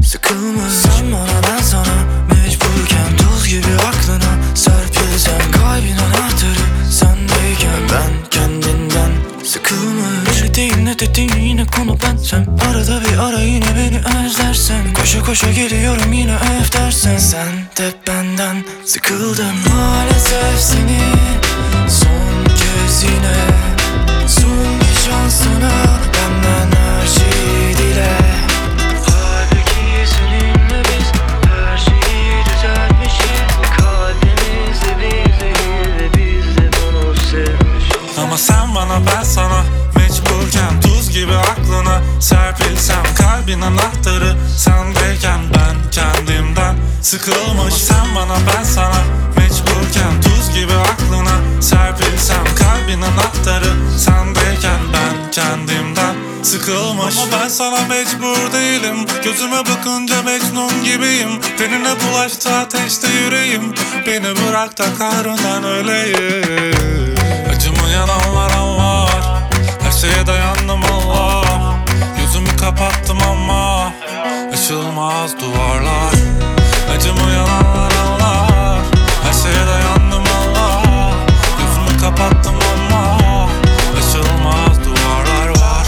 sıkılmış. Sen bana, ben sana, mecburken tuz gibi aklına serpilsem, kalbin anahtarı sendeyken ben kendinden sıkılmış. Ne değil ne dediğin yine konu bensem, arada bir ara yine beni özlersen, koşa koşa geliyorum yine öf dersen, sen de benden sıkıldın. Maalesef seni son kez yine, son bir şans sana, benden her şeyi dile. Halbuki seninle biz her şeyi düzeltmişiz. Kalbimizde biz değil ve biz de bunu sevmişiz. Ama sen bana, ben sana, mecburken tuz gibi aklına serpilsem, kalbin anahtarı sendeyken ben kendimden sıkılmış. Sen bana, ben sana, mecburken tuz gibi aklına serpilsem, kalbin anahtarı sendeyken ben kendimden sıkılmış. Ama ben sana mecbur değilim, gözüme bakınca Mecnun gibiyim. Tenine bulaştı ateşte yüreğim, beni bırak da kahrından öleyim. Acımayan anlar var, her şeye dayandım Allah. Yüzümü kapattım ama aşılmaz duvarlar. Acımayan anlar, her şeye dayandım Allah. Yüzümü kapattım ama aşılmaz duvarlar var.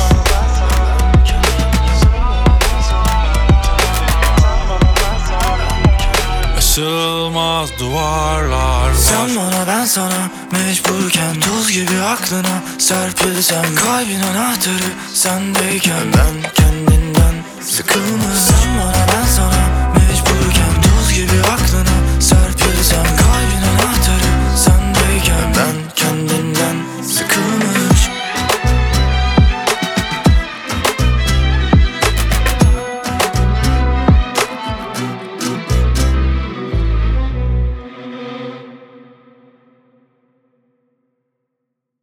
Aşılmaz duvarlar var. Sen bana, ben sana, mecburken tuz gibi aklına serpilsem, kalbin anahtarı sendeyken ben kendinden sıkılmış. Sen bana, ben sana,